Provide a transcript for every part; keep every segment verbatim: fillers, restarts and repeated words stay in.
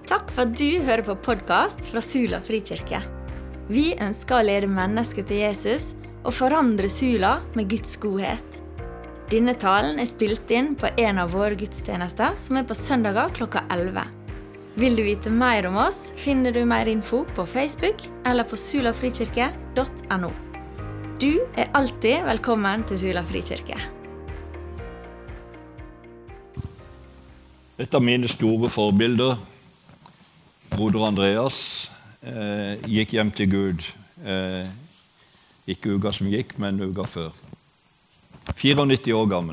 Takk for at du hører på podcast fra Sula Frikirke. Vi ønsker å lede mennesker til Jesus og forandre Sula med Guds godhet. Denne talen er spilt inn på en av våre gudstjenester som er på søndager klokka elleve. Vil du vite mer om oss, finner du mer info på Facebook eller på sulafrikirke punktum no. Du er alltid velkommen til Sula Frikirke. Et av mine store forbilder, broder Andreas, eh, gikk hjem til Gud. Eh, ikke uka som gikk, men uka før. nittiofire år gammel.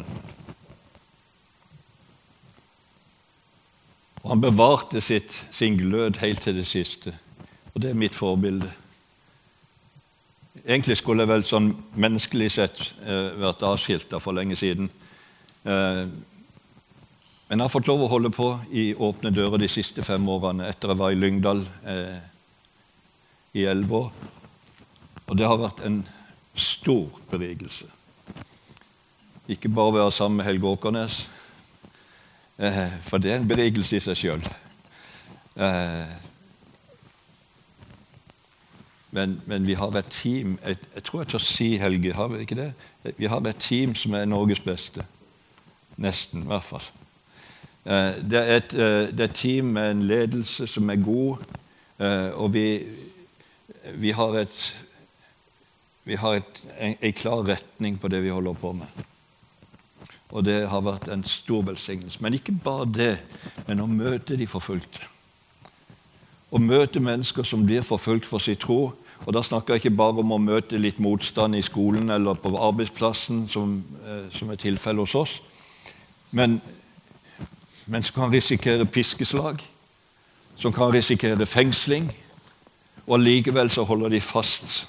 Og han bevarte sitt, sin glød helt til det siste. Og det er mitt forbilde. Egentlig skulle jeg vel sånn menneskelig sett eh, vært avskilt for lenge siden. Eh, men jeg har fått lov å holde på i åpne dører de siste fem årene etter jeg var i Lyngdal eh, i elleve år. Og det har vært en stor berigelse. Ikke bare være sammen med Helge Åkernes, eh, for det er en berigelse i seg selv. Eh, men, men vi har et team, jeg, jeg tror jeg tør si, Helge, har vi ikke det? Vi har et team som er Norges beste. Nesten, i hvert fall. Eh, det, er et, eh, det er et team med en ledelse som er god, eh, og vi, vi har, et, vi har et, en, en klar retning på det vi holder på med. Og det har vært en stor velsignelse. Men ikke bare det, men å møte de forfulgte. Å møte mennesker som blir forfulgt for sin tro. Og da snakker jeg ikke bare om å møte litt motstand i skolen eller på arbeidsplassen, som, eh, som er tilfelle hos oss. Men, men som kan risikere piskeslag, som kan risikere fengsling, og likevel så holder de fast.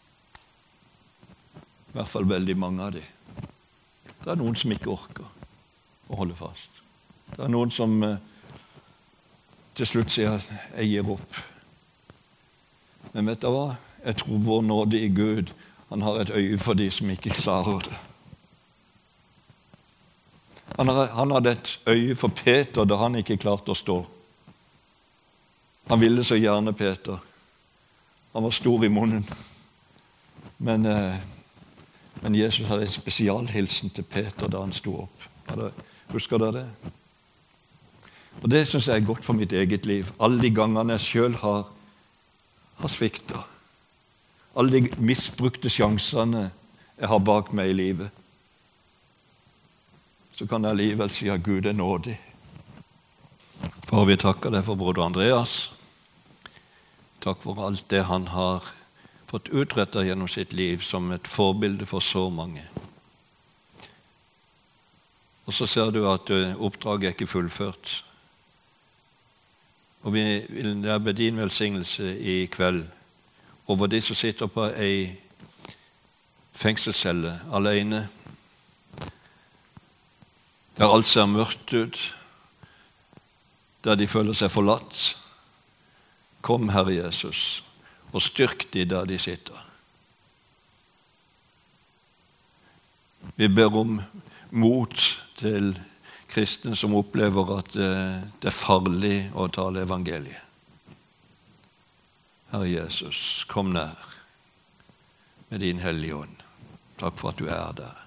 I hvert fall veldig mange av de. Det er noen som ikke orker å holde fast. Det er noen som eh, til slutt sier at jeg gir opp. Men vet du hva? Jeg tror vår nåde i Gud, han har et øye for de som ikke klarer det. Han, har, han hadde et øye for Peter da han ikke klarte å stå. Han ville så gjerne Peter. Han var stor i munnen. Men... Eh, Men Jesus hadde en spesialhilsen til Peter da han stod opp. Husker dere det? Og det synes jeg er godt for mitt eget liv. Alle de gangene jeg selv har, har sviktet. Alle de misbrukte sjansene jeg har bak meg i livet. Så kan jeg alligevel si at Gud er nådig. Far, vi takker deg for broder Andreas. Takk for alt det han har fått utrettet gjennom sitt liv som et forbilde for så mange. Og så ser du at oppdraget er ikke fullført. Og vi vil der be din velsignelse i kveld over de som sitter på en fengselscelle alene, der alt ser mørkt ut, der de føler seg forlatt. Kom, Herre Jesus, og styrk de der de sitter. Vi ber om mot til kristne som opplever at det er farlig å tale evangeliet. Herre Jesus, kom nær med din hellige ånd. Takk for at du er der.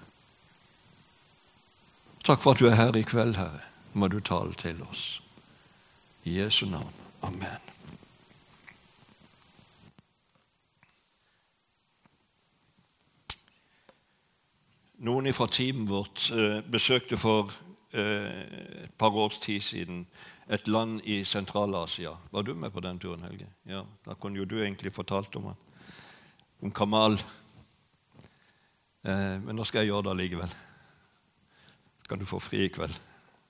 Takk for at du er her i kveld, Herre. Må du tale til oss. I Jesu navn. Amen. Noen fra teamet vårt eh, besøkte for eh, et par års tid siden et land i Sentral-Asia. Var du med på den turen, Helge? Ja, da kunne jo du egentlig fortalt om, om Kamal. Eh, men nå skal jeg gjøre det likevel. Kan du få fri i kveld?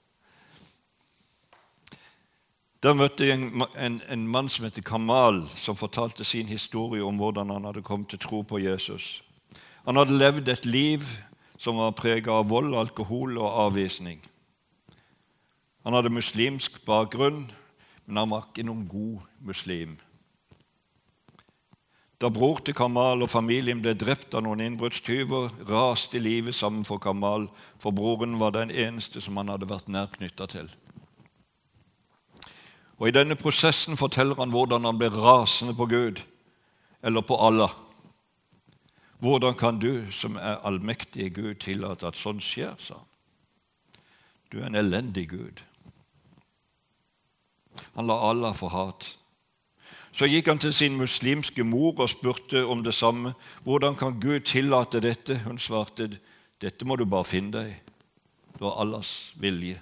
Der møtte jeg en, en, en mann som heter Kamal, som fortalte sin historie om hvordan han hadde kommet til tro på Jesus. Han hadde levd et liv som var preget av vold, alkohol og avvisning. Han hadde muslimsk bakgrunn, men han var ikke noen god muslim. Da bror til Kamal og familien ble drept av noen innbruddstyver, raste livet sammen for Kamal, for broren var den eneste som han hadde vært nær knyttet til. Og i denne prosessen forteller han hvordan han ble rasende på Gud, eller på Allah. Hvordan kan du, som er allmektige Gud, tillate at sånn skjer, sa han. Du er en elendig Gud. Han la Allah for hat. Så gikk han til sin muslimske mor og spurte om det samme. Hvordan kan Gud tillate dette? Hun svarte, dette må du bare finne deg. Det var Allahs vilje.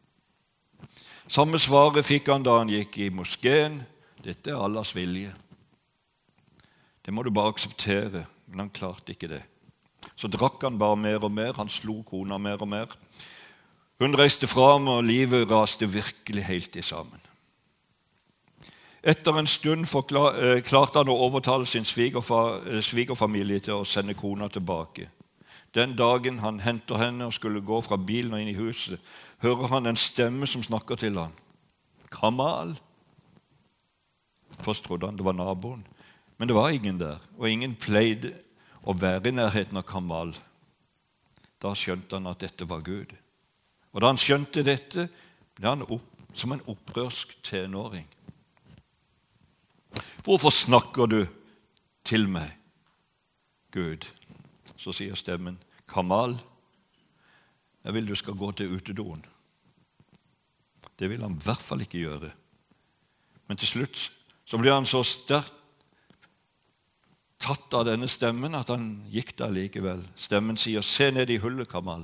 Samme svaret fikk han da han gikk i moskeen. Dette er Allahs vilje. Det må du bare akseptere. Men han klarte ikke det. Så drakk han bare mer og mer. Han slo kona mer og mer. Hun reiste fram, og livet raste virkelig helt i sammen. Etter en stund klarte han å overtale sin svigerfamilie til å sende kona tilbake. Den dagen han henter henne og skulle gå fra bilen og inn i huset, hører han en stemme som snakker til han. Kamal. Først trodde han det var naboen, men det var ingen der, og ingen pleide å være i nærheten av Kamal. Da skjønte han at dette var Gud. Og da han skjønte dette, ble han opp, som en opprørsk tenåring. Hvorfor snakker du til meg, Gud? Så sier stemmen, Kamal, jeg vil du skal gå til utedoen. Det vil han i hvert fall ikke gjøre. Men til slutt så blir han så sterkt tatt av denne stemmen at han gikk der likevel. Stemmen sier, se ned i hullet, Kamal.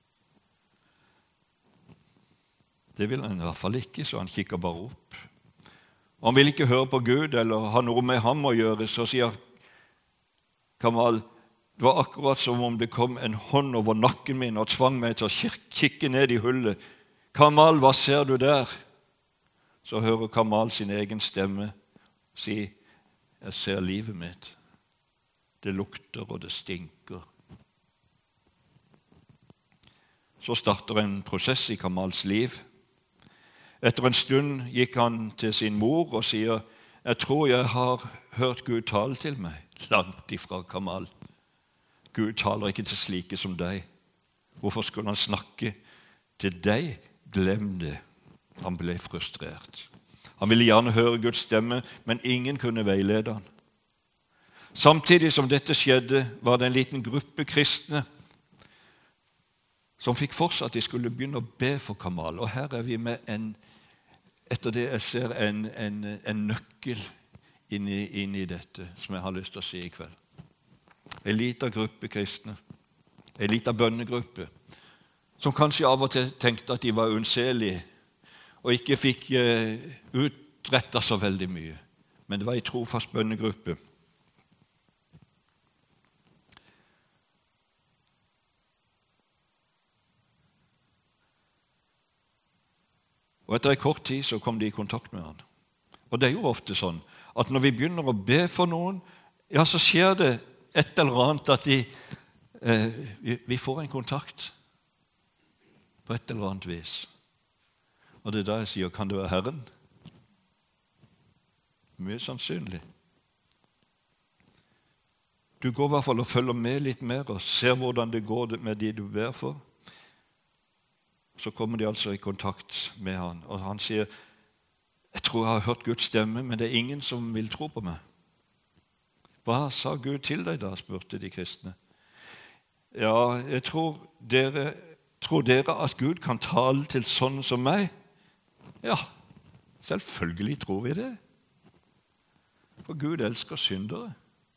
Det vil han i hvert fall ikke, så han kikker bare opp. Og han vil ikke høre på Gud eller ha noe med ham å gjøre, så sier Kamal, det var akkurat som om det kom en hånd over nakken min og tvang meg til å kikke ned i hullet. Kamal, hva ser du der? Så hører Kamal sin egen stemme si, jeg ser livet mitt. Det lukter og det stinker. Så starter en prosess i Kamals liv. Etter en stund gikk han til sin mor og sier, jeg tror jeg har hørt Gud tale til meg. Langt ifra Kamal. Gud taler ikke til slike som deg. Hvorfor skulle han snakke til deg? Glem det. Han ble frustrert. Han ville gjerne høre Guds stemme, men ingen kunne veilede han. Samtidig som dette skjedde, var det en liten gruppe kristne som fikk for seg at de skulle begynne å be for Kamal. Og her er vi med en, etter det jeg ser, en, en, en nøkkel inn i, inn i dette, som jeg har lyst til å si i kveld. En liten gruppe kristne, en liten bønnegruppe, som kanskje av og til tenkte at de var unnselige, og ikke fikk uh, utrettet så veldig mye. Men det var en trofast bønnegruppe. Og etter en kort tid så kom de i kontakt med han. Og det er jo ofte sånn at når vi begynner å be for noen, ja, så skjer det et eller annet at de, eh, vi, vi får en kontakt på et eller annet vis. Og det er da jeg sier, kan det være Herren? Mye sannsynlig. Du går i hvert fall og følger med litt mer og ser hvordan det går med de du ber for. Så kommer de altså i kontakt med han, og han sier, jeg tror jeg har hørt Guds stemme, men det er ingen som vil tro på meg. Hva sa Gud til deg da, spurte de kristne. Ja, jeg tror dere, tror dere at Gud kan tale til sånne som meg? Ja, selvfølgelig tror vi det. For Gud elsker syndere.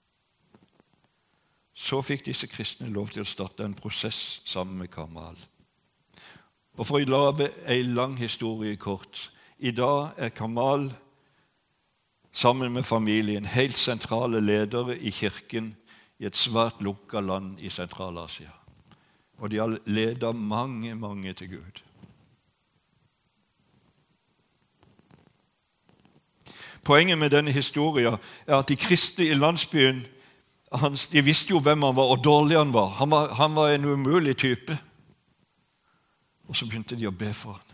Så fikk disse kristne lov til å starte en prosess sammen med Kamal. Og for å lage en lang historie kort, i dag er Kamal sammen med familien helt sentrale ledere i kirken i et svært lukket land i Sentral-Asia. Og de har ledet mange, mange til Gud. Poenget med denne historien er at de kristne i landsbyen, de visste jo hvem han var og dårlig han var. Han var, han var en umulig type. Og så begynte de å be for han.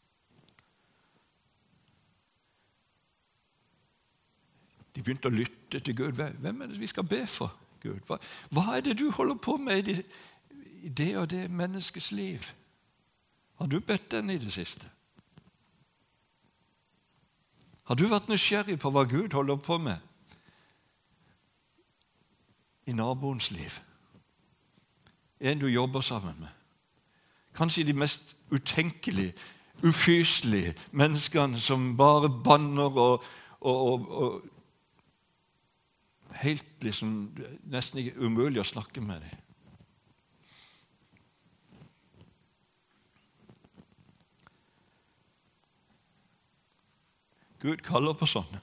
De begynte å lytte til Gud. Hvem er det vi skal be for, Gud? Hva, hva er det du holder på med i det, i det og det menneskets liv? Har du bedt den i det siste? Har du vært nysgjerrig på hva Gud holder på med i naboens liv? En du jobber sammen med. Kanskje de mest utenkelige, ufyselige menneskene som bare banner og, og, og, og helt liksom nesten ikke umulig å snakke med dem. Gud kaller på sånne.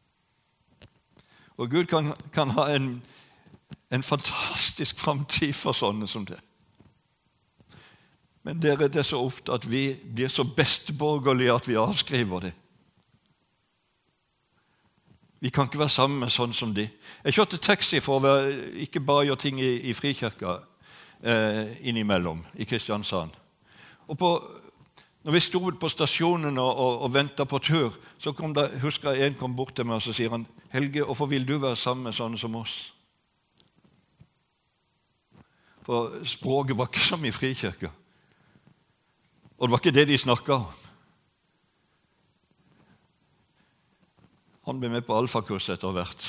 Og Gud kan, kan ha en, en fantastisk framtid for sånne som det. Men dere, det er så ofte at vi blir så besteborgerlige at vi avskriver det. Vi kan ikke være sammen med sånn som de. Jeg kjørte taxi for å være, ikke bare gjøre ting i, i Frikirka eh, innimellom i Kristiansand. Og på, når vi stod på stasjonen og, og, og ventet på tur, så kom det, husker jeg en kom bort til meg og så sier han, Helge, hvorfor vil du være sammen med sånne som oss? For språket var ikke som i Frikirka. Og det var ikke det de snakket om. Han ble med på alfakurs etter hvert.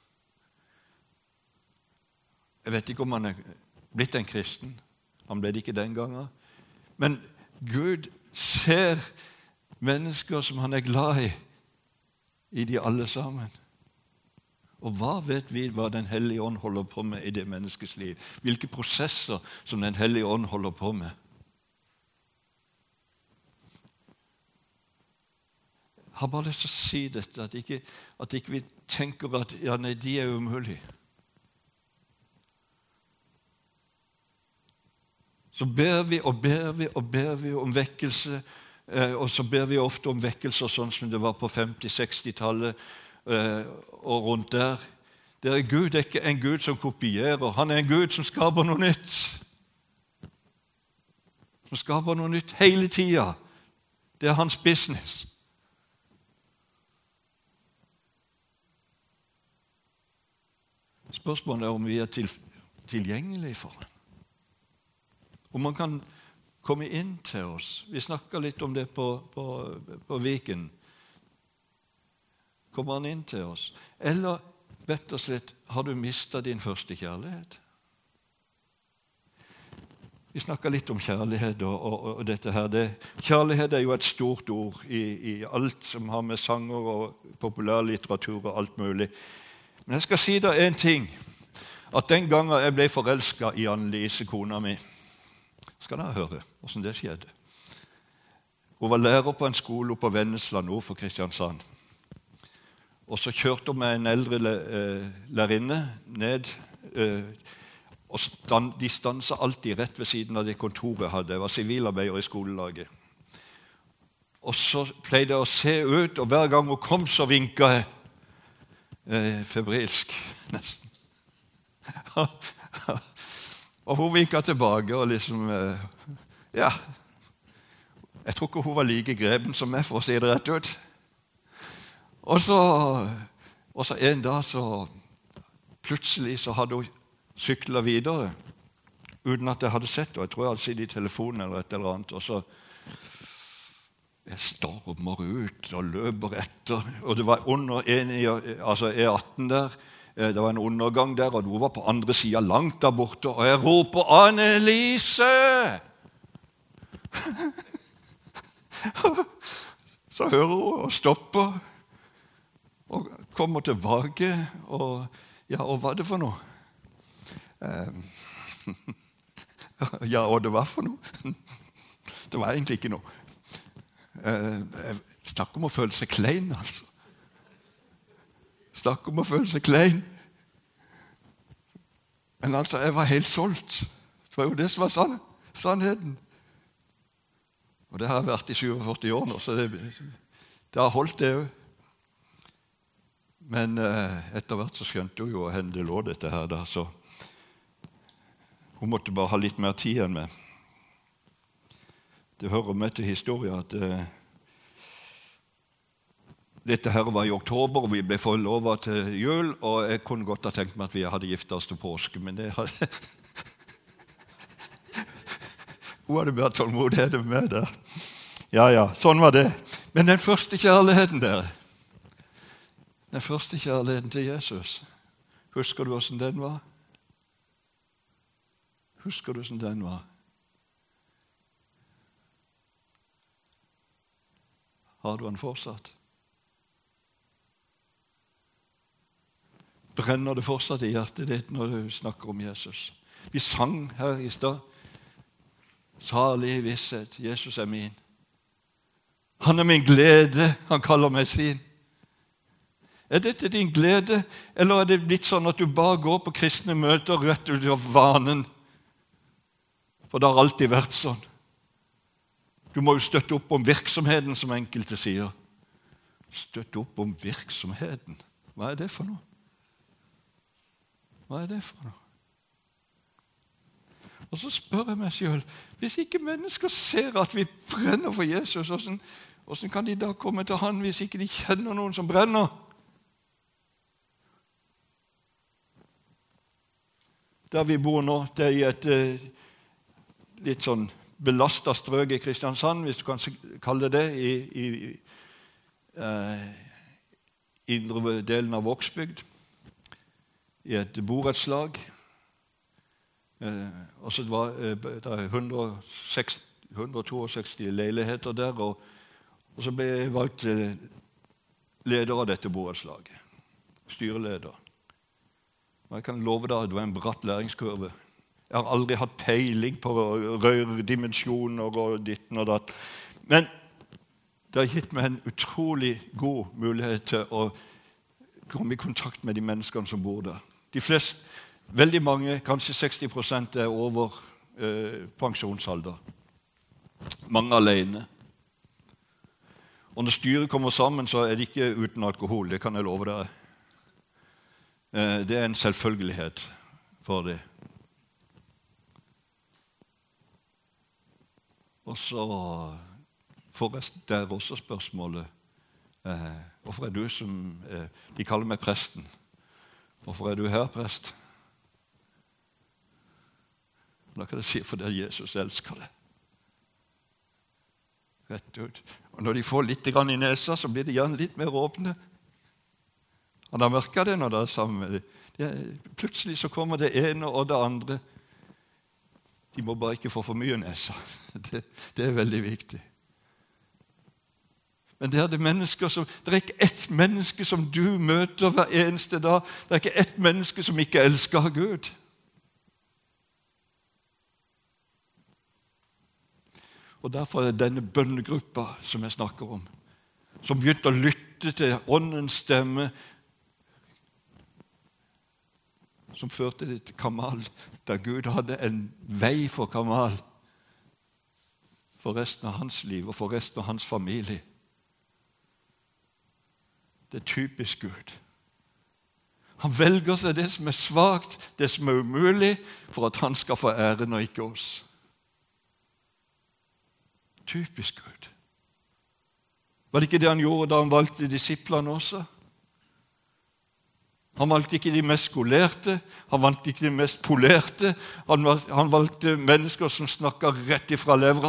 Jeg vet ikke om han er blitt en kristen. Han ble det ikke den gangen. Men Gud ser mennesker som han er glad i, i de alle sammen. Og hva vet vi hva Den hellige ånd holder på med i det menneskets liv? Hvilke prosesser som Den hellige ånd holder på med? Jeg har bare lyst til å si dette, at ikke, at ikke vi tenker at ja, nei, de er umulige. Så ber vi og ber vi og ber vi om vekkelse, eh, og så ber vi ofte om vekkelser sånn som det var på femti-seksti-tallet eh, og rundt der. Det er Gud, det er ikke en Gud som kopierer, han er en Gud som skaper noe nytt. Som skaper noe nytt hele tiden. Det er hans business. Spørsmålet er om vi er til, tilgjengelige for ham. Om man kan komme inn til oss. Vi snakket litt om det på, på, på Viken. Kommer han inn til oss? Eller, rett og slett, har du mistet din første kjærlighet? Vi snakket litt om kjærlighet og, og, og dette her. Det, kjærlighet er jo et stort ord i, i alt som har med sanger og populærlitteratur og alt mulig. Men jeg skal si deg en ting, at den gangen jeg ble forelsket i Anne-Lise, kona mi, skal dere høre hvordan det skjedde. Hun var lærer på en skole oppe på Vennesla nord for Kristiansand. Og så kjørte hun med en eldre lærerinne ned, og stand, de stanset alltid rett ved siden av det kontoret jeg hadde. Jeg var sivilarbeider i skolelaget. Og så pleide jeg å se ut, og hver gang hun kom så vinket jeg. Eh, febrilsk, nesten. Og hun vinket tilbake og liksom, eh, ja, jeg tror ikke hun var like greben som meg, for å si det rett ut. Og så, og så en dag så, plutselig så hadde hun syklet videre, uten at jeg hadde sett henne. Jeg tror jeg hadde sittet i telefonen eller et eller annet, og så jeg stormer ut og løper etter, og det var under en, altså E atten der, det var en undergang der, og hun var på andre siden langt der borte, og jeg roper, Anne-Lise! Så hører hun og stopper, og kommer tilbake, og ja, og hva er det for noe? Ja, og det var for noe? Det var egentlig ikke noe. Jeg snakker om å føle seg klein, altså. Snakker om å føle seg klein. Men altså, jeg var helt solgt. Det var jo det som var sann, sannheten. Og det har jeg vært i syvogførti år nå, så det, det har holdt det jo. Men etter hvert så skjønte hun jo hvor det lå dette her da, så hun måtte bare ha litt mer tid enn meg. Det hører med til historien at uh, dette her var i oktober, og vi ble forlovet til jul, og jeg kunne godt ha tenkt meg at vi hadde giftet oss til påske, men det hadde... Hun hadde bare tålmodighet med meg der. Ja, ja, sånn var det. Men den første kjærligheten der, Den første kjærligheten til Jesus, husker du hvordan den var? Husker du hvordan den var? Har du den fortsatt? Brenner det fortsatt i hjertet ditt når du snakker om Jesus? Vi sang her i stad. Salig visshet, Jesus er min. Han er min glede, han kaller meg sin. Er dette din glede, eller er det blitt sånn at du bare går på kristne møter rett ut av vanen? For det har alltid vært sånn. Du må jo støtte opp om virksomheten, som enkelte sier. Støtte opp om virksomheten. Hva er det for noe? Hva er det for noe? Og så spør jeg meg selv, hvis ikke mennesker ser at vi brenner for Jesus, hvordan, hvordan kan de da komme til han hvis ikke de kjenner noen som brenner? Der vi bor nå, det er i et eh, litt sånn belastet strøk i Kristiansand, hvis du kan kalle det, i, i eh, indre delen av Vågsbygd, i et borettslag. Eh, og så var eh, det er hundre og sekstiseks leiligheter der, og, og så ble jeg valgt eh, leder av dette borettslaget, styreleder. Og jeg kan love deg at det var en bratt læringskurve. Jeg har aldri hatt peiling på rørdimensjoner og ditten og datt. Men det har gitt meg en utrolig god mulighet til å komme i kontakt med de menneskene som bor der. De fleste, veldig mange, kanskje seksti prosent, er over eh, pensjonsalder. Mange alene. Og når styret kommer sammen, så er det ikke uten alkohol, det kan jeg love deg. Eh, det er en selvfølgelighet for det. Og så forresten der også spørsmålet, eh, hvorfor er du som, eh, de kaller meg presten. Hvorfor er du her, prest? Da kan jeg si fordi Jesus elsker det. Rett ut. Og når de får litt grann i nesa, så blir de gjerne litt mer åpne. Han har merket det når det er sammen med dem. Plutselig så kommer det ene og det andre. De må bare ikke få for mye nesa. Det, det er veldig viktig. Men det er det mennesker som, det er ikke ett menneske som du møter hver eneste dag. Det er ikke ett menneske som ikke elsker Gud. Og derfor er det denne bønnegruppa som jeg snakker om, som begynte å lytte til åndens stemme, som førte det til Kamal, der Gud hadde en vei for Kamal, for resten av hans liv og for resten av hans familie. Det er typisk Gud. Han velger seg det som er svagt, det som er umulig, for at han skal få æren og ikke oss. Typisk Gud. Var det ikke det han gjorde da han valgte disiplene også? Han valgte ikke de mest skolerte, han valgte ikke de mest polerte, han, han valgte mennesker som snakket rett ifra levra.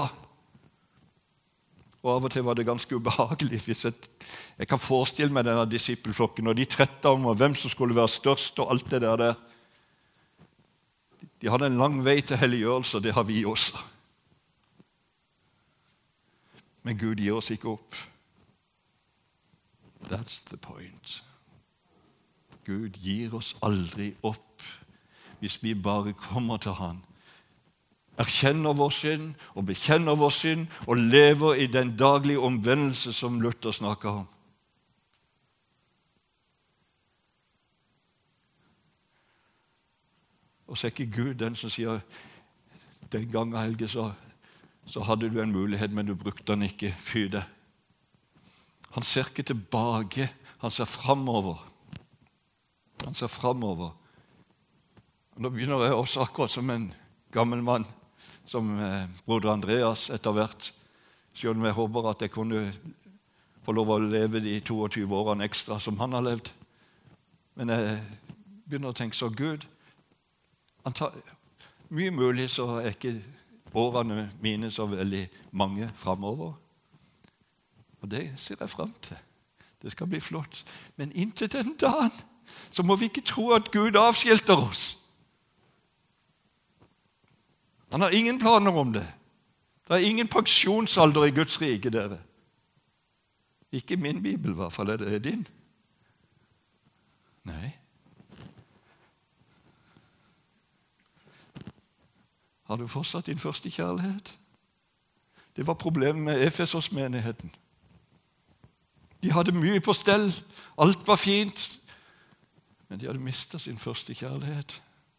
Og av og til var det ganske ubehagelig. Hvis jeg, jeg kan forestille meg denne disippelflokken, og de trette om hvem som skulle være størst, og alt det der der. De hadde en lang vei til helliggjørelse, og det har vi også. Men Gud gir oss ikke opp. That's the point. Gud gir oss aldri opp hvis vi bare kommer til Han. Erkjenner vår synd og bekjenner vår synd og lever i den daglige omvendelse som Luther snakker om. Og så er ikke Gud den som sier den gangen, Helge, så, så hadde du en mulighet, men du brukte den ikke. Fy det. Han ser ikke tilbake, han ser framover. Han ser framover. Og nå begynner jeg også akkurat som en gammel mann, som eh, broder Andreas etter hvert, selv om jeg håper at jeg kunne få lov å leve de tyve-to årene ekstra som han har levd. Men jeg begynner å tenke så, Gud, tar, mye mulig så er ikke årene mine så veldig mange fremover. Og det ser jeg frem til. Det skal bli flott. Men inntil den dagen så må vi ikke tro at Gud avskilter oss. Han har ingen planer om det. Det er ingen pensjonsalder i Guds rike, dere. Ikke i min bibel, i hvert fall er det din. Nei. Har du fortsatt din første kjærlighet? Det var problemet med Efesos-menigheten. De hadde mye på stell, alt var fint, men de hadde mistet sin første kjærlighet.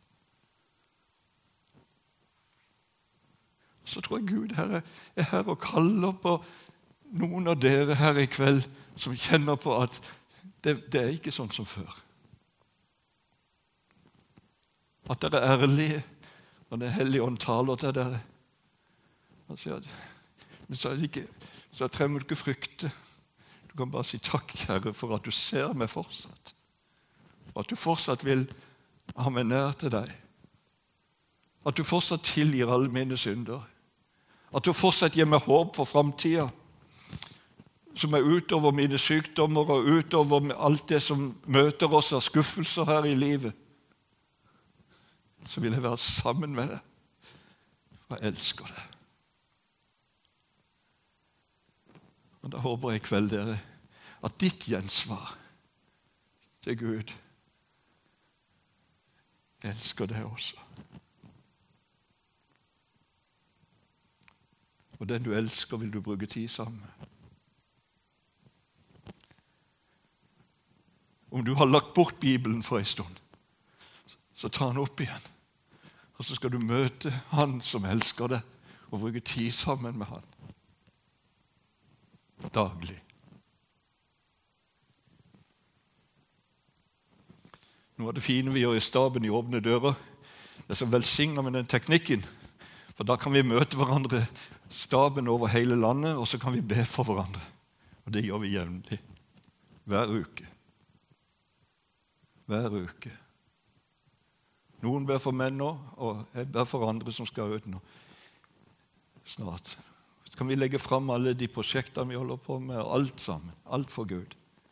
Så tror jeg Gud her er her og kaller på noen av dere her i kveld som kjenner på at det, det er ikke sånn som før. At dere er ærlige når Den hellige ånd taler til dere. Altså, men så, er det ikke, så trenger du ikke frykte. Du kan bare si takk, Herre, for at du ser meg fortsatt. Og at du fortsatt vil ha meg nær til deg. At du fortsatt tilgir alle mine synder. At du fortsatt gir meg håp for fremtiden, som er utover mine sykdommer og utover alt det som møter oss av skuffelser her i livet. Så vil jeg være sammen med deg, for jeg elsker deg. Og da håper jeg i kveld, dere, at ditt gjensvar til Gud, jeg elsker deg også. Og den du elsker, vil du bruke tid sammen med. Om du har lagt bort Bibelen for en stund, så ta den opp igjen. Og så skal du møte Han som elsker deg, og bruke tid sammen med Han. Daglig. Noe av det fine vi gjør i staben i Åpne dører, det er så velsignet med den teknikken, for da kan vi møte hverandre, staben over hele landet, og så kan vi be for hverandre. Og det gjør vi jevnlig. Hver uke. Hver uke. Noen ber for menn nå, og jeg ber for andre som skal ut nå. Snart. Så kan vi legge frem alle de prosjektene vi holder på med, alt sammen. Alt for Gud.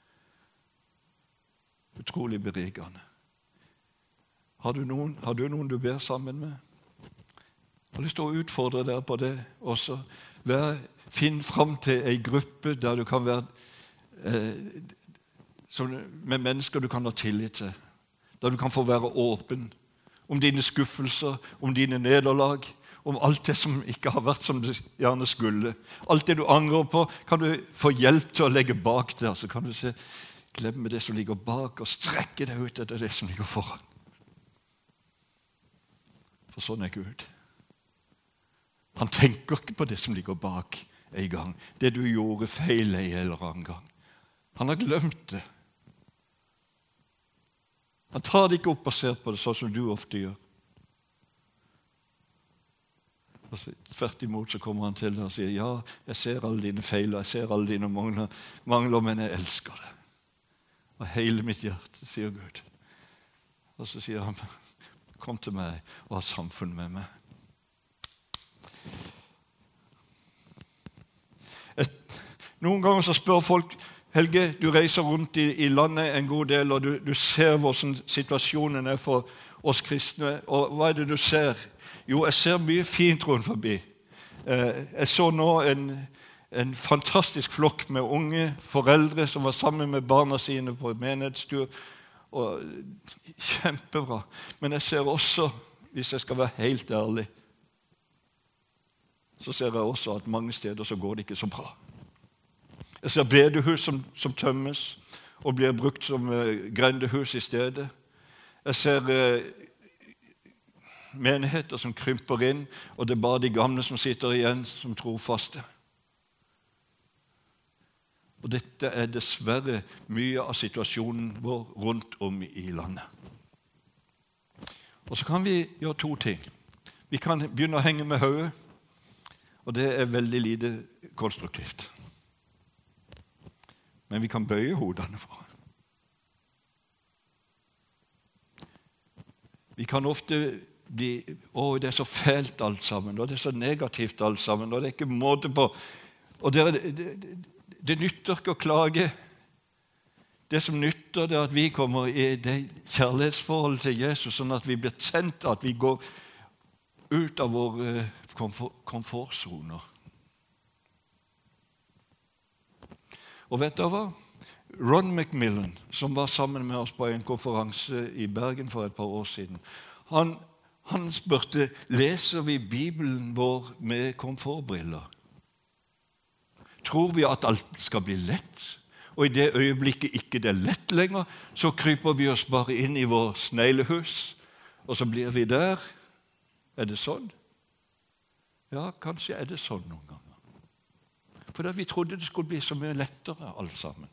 Utrolig berikende. Har du noen, har du noen du ber sammen med? Jeg har lyst til å utfordre dere på det også. Vær, finn frem til en gruppe der du kan være eh, som, med mennesker du kan ha tillit til. Der du kan få være åpen om dine skuffelser, om dine nederlag, om alt det som ikke har vært som det gjerne skulle. Alt det du angrer på, kan du få hjelp til å legge bak der. Så kan du se, glemme det som ligger bak, og strekke deg ut etter det som ligger foran. For sånn er Gud. Han tenker ikke på det som ligger bak en gang. Det du gjorde feil en eller annen gang. Han har glemt det. Han tar det ikke opp og ser på det sånn som du ofte gjør. Og så, tvert imot så kommer han til deg og sier, ja, jeg ser alle dine feil, og jeg ser alle dine mangler, mangler, men jeg elsker det. Og hele mitt hjerte, sier Gud. Og så sier han, kom til meg og ha samfunn med meg. Et, noen ganger så spør folk, Helge, du reiser rundt i, i landet en god del, og du, du ser hvordan situasjonen er for oss kristne. Og hva er det du ser? Jo, jeg ser mye fint rundt forbi. Eh, jeg så nå en, en fantastisk flokk med unge foreldre som var sammen med barna sine på menighetstur. Og kjempebra. Men jeg ser også, hvis jeg skal være helt ærlig, så ser jeg også at mange steder så går det ikke så bra. Jeg ser bedehus som, som tømmes og blir brukt som uh, grendehus i stedet. Jeg ser uh, menigheter som krymper inn, og det er bare de gamle som sitter igjen som trofaste. Og dette er dessverre mye av situasjonen vår rundt om i landet. Og så kan vi gjøre to ting. Vi kan begynne å henge med hodet, og det er veldig lite konstruktivt. Men vi kan bøye hodene for. Vi kan ofte bli, å, det er så fælt alt sammen, og det er så negativt alt sammen, og det er ikke måte på. Og det, det, det, det nytter ikke å klage. Det som nytter, det er at vi kommer i det kjærlighetsforholdet til Jesus, sånn at vi blir tent, at vi går ut av våre komfort, komfortsoner. Og vet dere hva? Ron McMillan, som var sammen med oss på en konferanse i Bergen for et par år siden, han, han spurte, leser vi Bibelen vår med komfortbriller? Tror vi at alt skal bli lett? Og i det øyeblikket ikke det er lett lenger, så kryper vi oss bare inn i vår sneglehus, og så blir vi der. Er det sånn? Ja, kanskje er det sånn noen ganger. For da vi trodde det skulle bli så mye lettere alt sammen.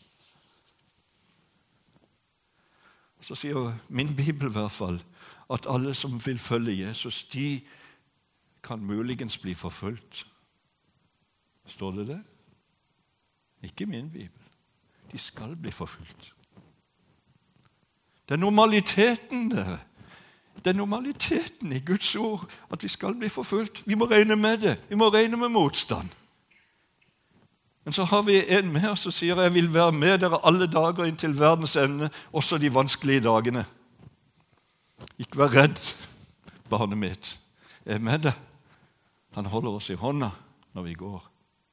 Så sier min Bibel i hvert fall at alle som vil følge Jesus, de kan muligens bli forfulgt. Står det det? Ikke min Bibel. De skal bli forfulgt. Det er normaliteten der. Det er normaliteten i Guds ord at vi skal bli forfulgt. Vi må regne med det. Vi må regne med motstand. Men så har vi en med oss som sier jeg vil være med dere alle dager inn til verdens ende, også de vanskelige dagene. Ikke vær redd, barnet mitt. Jeg er med deg. Han holder oss i hånda når vi går.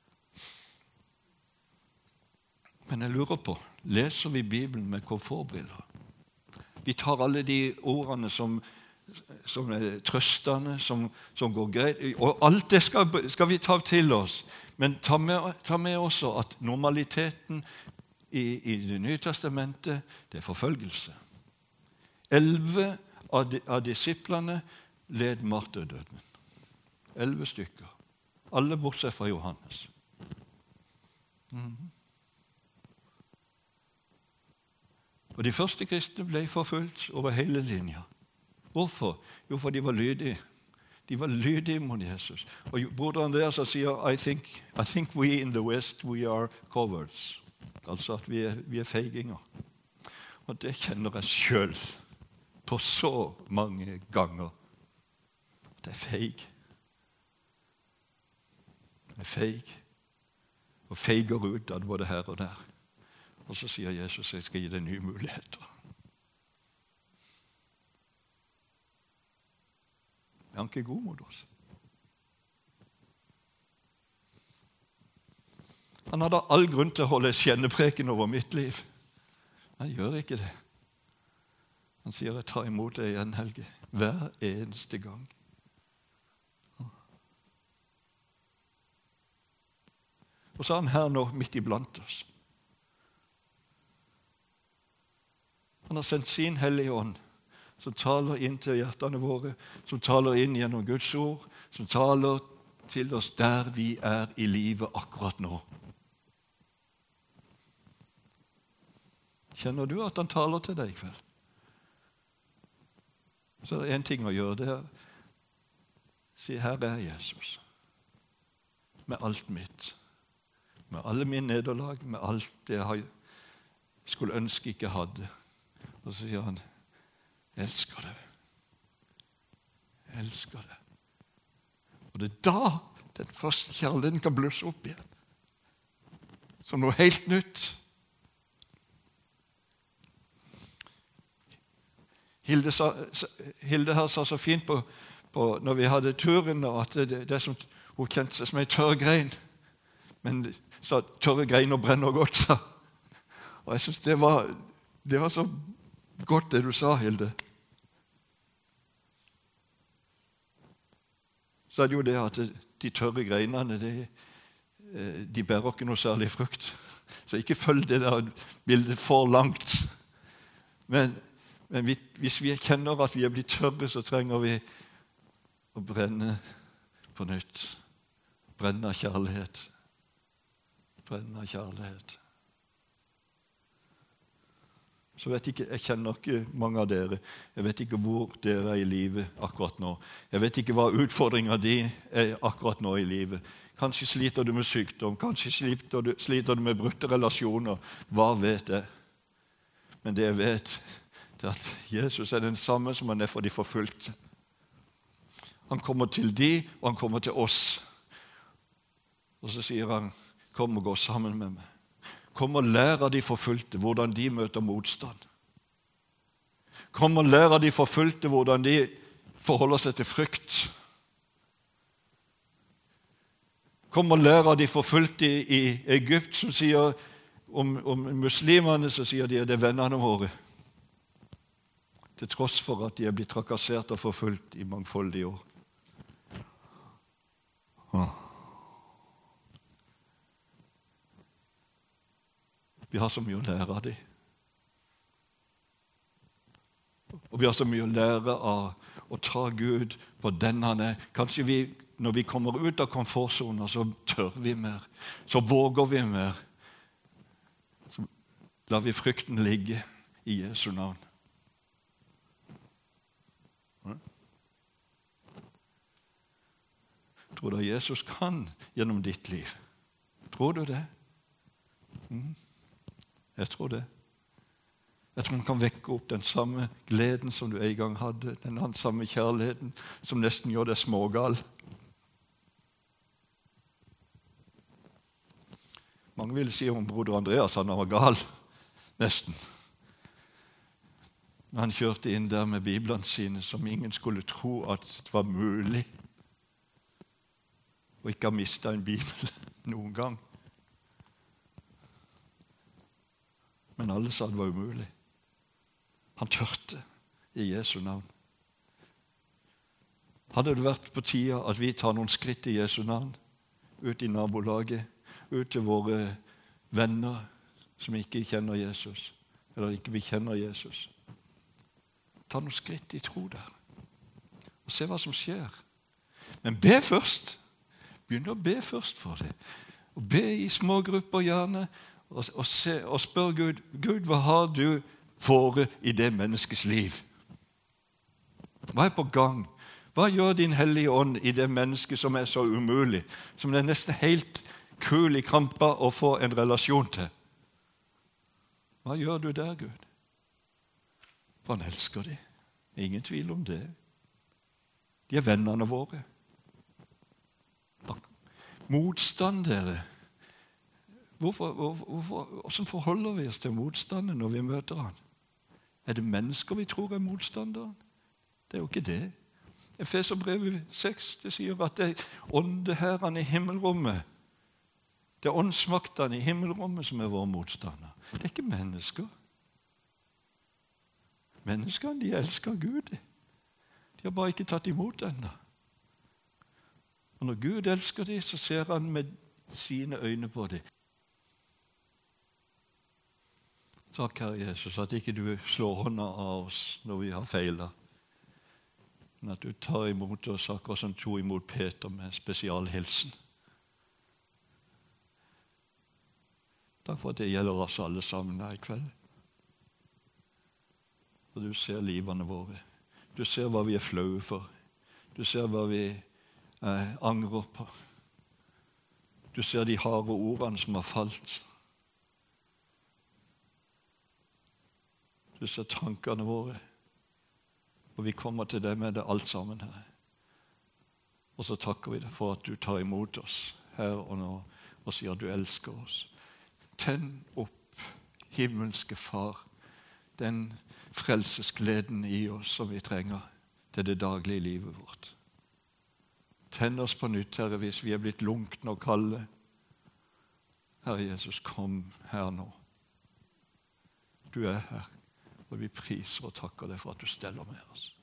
Men jeg lurer på, leser vi Bibelen med komfortbriller? Vi tar alle de ordene som, som er trøstende, som, som går greit, og alt det skal, skal vi ta til oss. Men ta med, ta med også at normaliteten i, i Det nye testamentet, det er forfølgelse. Elve av, de, av disiplene led martyrdøden. Elve stykker. Alle bortsett fra Johannes. Mm-hmm. Og de første kristne ble forfulgt over hele linja. Hvorfor? Jo, for de var lydige. De var lydige mot Jesus. Og broder Andreas sier, I think, I think we in the West, we are cowards. Altså at vi er, vi er feiginger. Og det kjenner jeg selv på så mange ganger. Det er feig. Det er feig. Og feiger ut av både her og der. Og så sier Jesus, jeg skal gi deg nye muligheter. Er han ikke god mot oss? Han hadde all grunn til å holde kjennepreken over mitt liv. Han gjør ikke det. Han sier, jeg tar imot deg igjen, Helge, hver eneste gang. Og så er han her nå, midt iblant oss. Han har sendt sin Hellige Ånd, som taler inn til hjertene våre, som taler inn gjennom Guds ord, som taler til oss der vi er i livet akkurat nå. Kjenner du at han taler til deg i kveld? Så er det en ting å gjøre, det er si, her er Jesus. Med alt mitt. Med alle mine nederlag, med alt det jeg skulle ønske ikke hadde. Og så sier han, jeg elsker deg. Jeg elsker deg. Og det er da den første kjærligheten kan blusse opp igjen. Som noe helt nytt. Hilde, sa, Hilde her sa så fint på, på når vi hadde turen, at det, det er som, hun kjente seg som en tørr grein. Men sa tørre greiner brenner godt, sa. Og jeg synes det var, det var så godt det du sa, Hilde. Så er det jo det at de tørre greinene, de, de bærer ikke noe særlig frukt. Så ikke følg det der bildet for langt. Men, men vi, hvis vi kjenner at vi er blitt tørre, så trenger vi å brenne på nytt. Brenne av kjærlighet. Brenne av kjærlighet. Så vet jeg, ikke, jeg kjenner ikke mange av dere. Jeg vet ikke hvor dere er i livet akkurat nå. Jeg vet ikke hva utfordringen din er akkurat nå i livet. Kanskje sliter du med sykdom, kanskje sliter du, sliter du med brutte relasjoner. Hva vet jeg? Men det jeg vet, det er at Jesus er den samme som han er for de forfulgte. Han kommer til de, og han kommer til oss. Og så sier han, kom og gå sammen med meg. Kom og lær av de forfulgte hvordan de møter motstand. Kom og lær av de forfulgte hvordan de forholder seg til frykt. Kom og lær av de forfulgte i, i Egypt som sier om, om muslimene, så sier de at det er vennene våre. Til tross for at de er blitt trakassert og forfulgt i mangfoldige år. Ah. Vi har så mye å lære av dem. Og vi har så mye å lære av å ta Gud på den han er. Kanskje vi, når vi kommer ut av komfortzonen, så tør vi mer. Så våger vi mer. Så lar vi frykten ligge i Jesu navn. Tror du Jesus kan gjennom ditt liv? Tror du det? Mm. Jeg tror det. Jeg tror han kan vekke opp den samme gleden som du en gang hadde, den samme kjærligheten som nesten gjør deg smågal. Mange ville si om broder Andreas han var gal, nesten. Men han kjørte inn der med Bibelen sine som ingen skulle tro at det var mulig. Og ikke ha mistet en Bibel noen gang. Men alle sa det var umulig. Han tørte i Jesu navn. Hadde det vært på tida at vi tar noen skritt i Jesu navn, ut i nabolaget, ut til våre venner som ikke kjenner Jesus, eller ikke vi kjenner Jesus. Ta noen skritt i tro der, og se hva som skjer. Men be først. Begynn å be først for det. Og be i små grupper gjerne, og, og, se, og spør Gud, Gud, hva har du fore i det menneskets liv? Hva er på gang? Hva gjør din hellige ånd i det mennesket som er så umulig, som det er nesten helt kul i krampa å få en relasjon til? Hva gjør du der, Gud? For han elsker dem. Ingen tvil om det. De er vennene våre. Motstand, dere. Hvorfor, hvorfor, hvordan forholder vi oss til motstanden når vi møter han? Er det mennesker vi tror er motstandere? Det er jo ikke det. Efeserbrevet seks, det sier at det er åndeherrene i himmelrommet. Det er åndsmaktene i himmelrommet som er våre motstandere. Det er ikke mennesker. Menneskene, de elsker Gud. De har bare ikke tatt imot ennå. Og når Gud elsker dem, så ser han med sine øyne på dem. Takk, Herre Jesus, at ikke du slår hånda av oss når vi har feilet, men at du tar imot oss akkurat som to imot Peter med spesialhilsen. Takk for at det gjelder oss alle sammen her i kveld. Og du ser livene våre. Du ser hva vi er flaue for. Du ser hva vi eh, angrer på. Du ser de harde ordene som har falt. Du ser tankene våre. Og vi kommer til deg med det alt sammen her. Og så takker vi deg for at du tar imot oss her og nå, og sier at du elsker oss. Tenn opp, himmelske Far, den frelsesgleden i oss som vi trenger til det daglige livet vårt. Tenn oss på nytt, Herre, hvis vi er blitt lunkne og kalde. Herre Jesus, kom her nå. Du er her, og vi priser og takker deg for at du steller med oss.